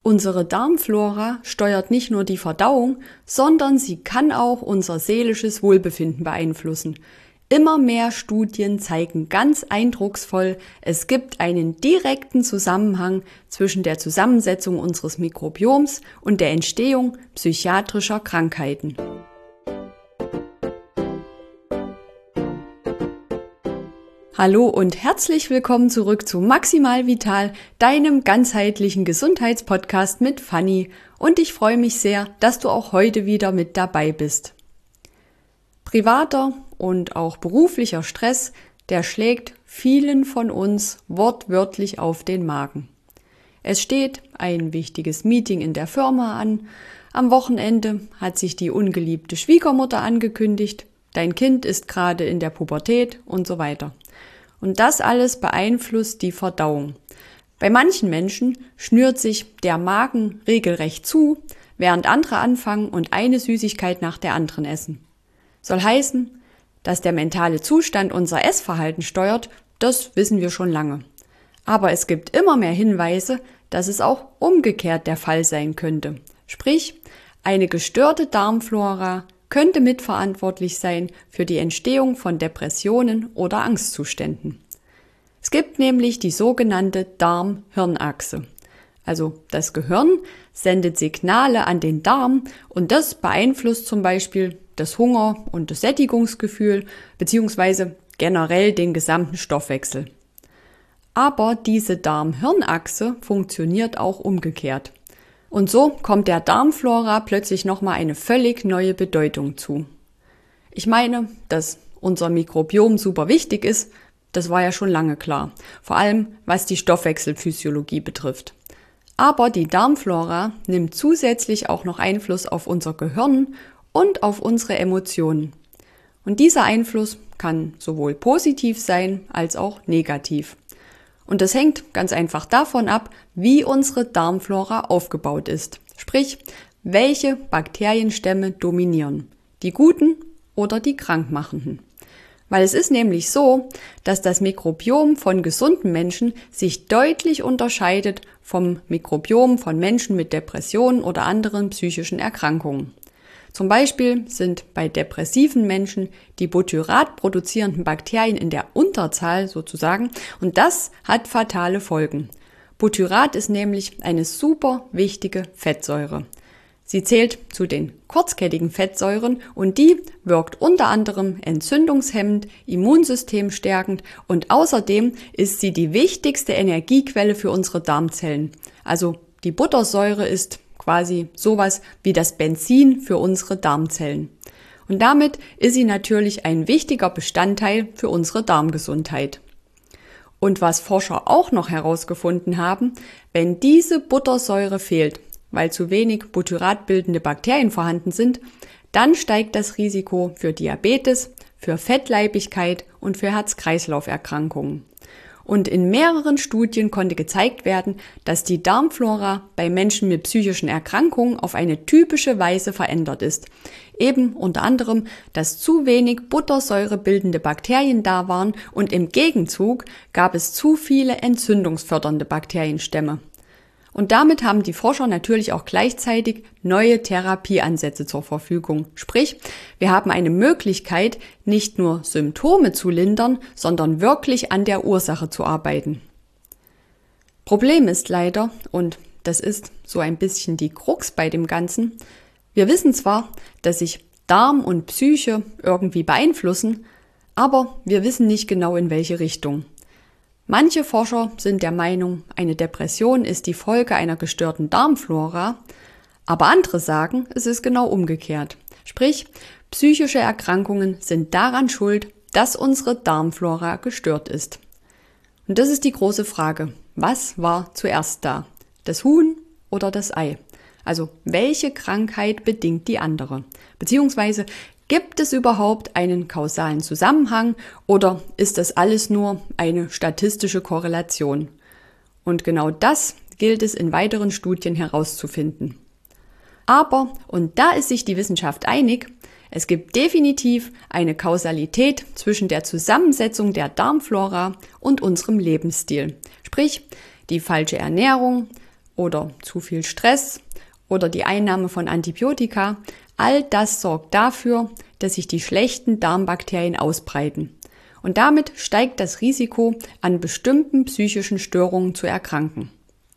Unsere Darmflora steuert nicht nur die Verdauung, sondern sie kann auch unser seelisches Wohlbefinden beeinflussen. Immer mehr Studien zeigen ganz eindrucksvoll, es gibt einen direkten Zusammenhang zwischen der Zusammensetzung unseres Mikrobioms und der Entstehung psychiatrischer Krankheiten. Hallo und herzlich willkommen zurück zu Maximal Vital, deinem ganzheitlichen Gesundheitspodcast mit Fanny. Und ich freue mich sehr, dass du auch heute wieder mit dabei bist. Privater und auch beruflicher Stress, der schlägt vielen von uns wortwörtlich auf den Magen. Es steht ein wichtiges Meeting in der Firma an, am Wochenende hat sich die ungeliebte Schwiegermutter angekündigt, dein Kind ist gerade in der Pubertät und so weiter. Und das alles beeinflusst die Verdauung. Bei manchen Menschen schnürt sich der Magen regelrecht zu, während andere anfangen und eine Süßigkeit nach der anderen essen. Soll heißen, dass der mentale Zustand unser Essverhalten steuert, das wissen wir schon lange. Aber es gibt immer mehr Hinweise, dass es auch umgekehrt der Fall sein könnte. Sprich, eine gestörte Darmflora könnte mitverantwortlich sein für die Entstehung von Depressionen oder Angstzuständen. Es gibt nämlich die sogenannte Darm-Hirn-Achse. Also das Gehirn sendet Signale an den Darm und das beeinflusst zum Beispiel das Hunger- und das Sättigungsgefühl bzw. generell den gesamten Stoffwechsel. Aber diese Darm-Hirn-Achse funktioniert auch umgekehrt. Und so kommt der Darmflora plötzlich nochmal eine völlig neue Bedeutung zu. Ich meine, dass unser Mikrobiom super wichtig ist, das war ja schon lange klar. Vor allem, was die Stoffwechselphysiologie betrifft. Aber die Darmflora nimmt zusätzlich auch noch Einfluss auf unser Gehirn und auf unsere Emotionen. Und dieser Einfluss kann sowohl positiv sein als auch negativ. Und das hängt ganz einfach davon ab, wie unsere Darmflora aufgebaut ist. Sprich, welche Bakterienstämme dominieren, die guten oder die krankmachenden. Weil es ist nämlich so, dass das Mikrobiom von gesunden Menschen sich deutlich unterscheidet vom Mikrobiom von Menschen mit Depressionen oder anderen psychischen Erkrankungen. Zum Beispiel sind bei depressiven Menschen die Butyrat produzierenden Bakterien in der Unterzahl sozusagen und das hat fatale Folgen. Butyrat ist nämlich eine super wichtige Fettsäure. Sie zählt zu den kurzkettigen Fettsäuren und die wirkt unter anderem entzündungshemmend, immunsystemstärkend und außerdem ist sie die wichtigste Energiequelle für unsere Darmzellen. Also die Buttersäure ist quasi sowas wie das Benzin für unsere Darmzellen. Und damit ist sie natürlich ein wichtiger Bestandteil für unsere Darmgesundheit. Und was Forscher auch noch herausgefunden haben, wenn diese Buttersäure fehlt, weil zu wenig butyratbildende Bakterien vorhanden sind, dann steigt das Risiko für Diabetes, für Fettleibigkeit und für Herz-Kreislauf-Erkrankungen. Und in mehreren Studien konnte gezeigt werden, dass die Darmflora bei Menschen mit psychischen Erkrankungen auf eine typische Weise verändert ist. Eben unter anderem, dass zu wenig buttersäurebildende Bakterien da waren und im Gegenzug gab es zu viele entzündungsfördernde Bakterienstämme. Und damit haben die Forscher natürlich auch gleichzeitig neue Therapieansätze zur Verfügung. Sprich, wir haben eine Möglichkeit, nicht nur Symptome zu lindern, sondern wirklich an der Ursache zu arbeiten. Problem ist leider, und das ist so ein bisschen die Krux bei dem Ganzen, wir wissen zwar, dass sich Darm und Psyche irgendwie beeinflussen, aber wir wissen nicht genau in welche Richtung. Manche Forscher sind der Meinung, eine Depression ist die Folge einer gestörten Darmflora, aber andere sagen, es ist genau umgekehrt. Sprich, psychische Erkrankungen sind daran schuld, dass unsere Darmflora gestört ist. Und das ist die große Frage, was war zuerst da? Das Huhn oder das Ei? Also, welche Krankheit bedingt die andere? Beziehungsweise, gibt es überhaupt einen kausalen Zusammenhang oder ist das alles nur eine statistische Korrelation? Und genau das gilt es in weiteren Studien herauszufinden. Aber, und da ist sich die Wissenschaft einig, es gibt definitiv eine Kausalität zwischen der Zusammensetzung der Darmflora und unserem Lebensstil. Sprich, die falsche Ernährung, oder zu viel Stress oder die Einnahme von Antibiotika, all das sorgt dafür, dass sich die schlechten Darmbakterien ausbreiten. Und damit steigt das Risiko, an bestimmten psychischen Störungen zu erkranken.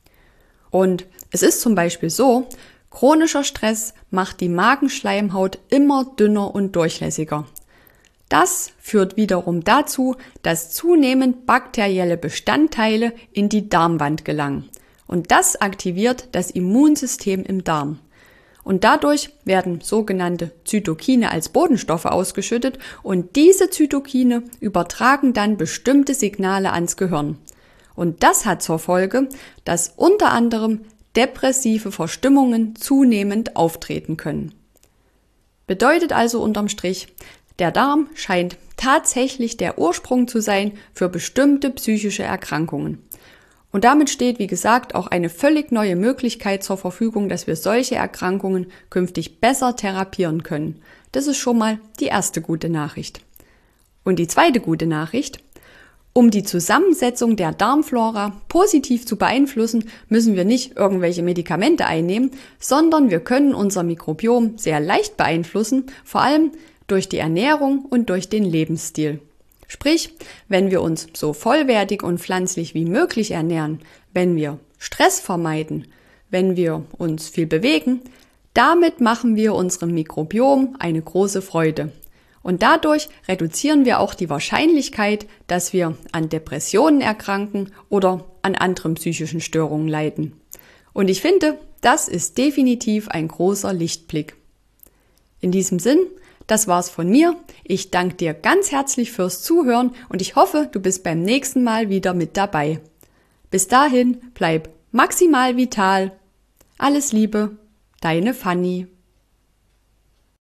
Und es ist zum Beispiel so, chronischer Stress macht die Magenschleimhaut immer dünner und durchlässiger. Das führt wiederum dazu, dass zunehmend bakterielle Bestandteile in die Darmwand gelangen. Und das aktiviert das Immunsystem im Darm. Und dadurch werden sogenannte Zytokine als Botenstoffe ausgeschüttet und diese Zytokine übertragen dann bestimmte Signale ans Gehirn. Und das hat zur Folge, dass unter anderem depressive Verstimmungen zunehmend auftreten können. Bedeutet also unterm Strich, der Darm scheint tatsächlich der Ursprung zu sein für bestimmte psychische Erkrankungen. Und damit steht, wie gesagt, auch eine völlig neue Möglichkeit zur Verfügung, dass wir solche Erkrankungen künftig besser therapieren können. Das ist schon mal die erste gute Nachricht. Und die zweite gute Nachricht: Um die Zusammensetzung der Darmflora positiv zu beeinflussen, müssen wir nicht irgendwelche Medikamente einnehmen, sondern wir können unser Mikrobiom sehr leicht beeinflussen, vor allem durch die Ernährung und durch den Lebensstil. Sprich, wenn wir uns so vollwertig und pflanzlich wie möglich ernähren, wenn wir Stress vermeiden, wenn wir uns viel bewegen, damit machen wir unserem Mikrobiom eine große Freude. Und dadurch reduzieren wir auch die Wahrscheinlichkeit, dass wir an Depressionen erkranken oder an anderen psychischen Störungen leiden. Und ich finde, das ist definitiv ein großer Lichtblick. In diesem Sinn, das war's von mir. Ich danke dir ganz herzlich fürs Zuhören und ich hoffe, du bist beim nächsten Mal wieder mit dabei. Bis dahin, bleib maximal vital. Alles Liebe, deine Fanny.